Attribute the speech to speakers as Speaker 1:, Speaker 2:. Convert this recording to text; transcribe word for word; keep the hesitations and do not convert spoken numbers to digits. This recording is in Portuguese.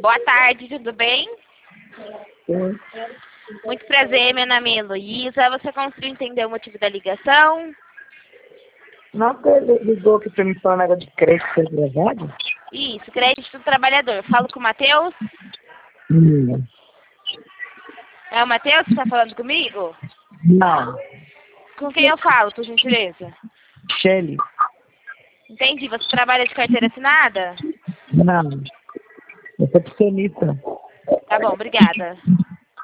Speaker 1: Boa tarde, tudo bem?
Speaker 2: Sim.
Speaker 1: Muito prazer, meu nome é Heloísa. Você conseguiu entender o motivo da ligação?
Speaker 2: Não, que ele ligou aqui pra mim falar um negócio de crédito, foi verdade?
Speaker 1: Isso, crédito do trabalhador. Falo com o Matheus?
Speaker 2: Hum.
Speaker 1: É o Matheus que está falando comigo?
Speaker 2: Não.
Speaker 1: Com quem eu falo, por gentileza?
Speaker 2: Shelly?
Speaker 1: Entendi. Você trabalha de carteira assinada?
Speaker 2: Não. Eu sou psionista.
Speaker 1: Tá bom, obrigada.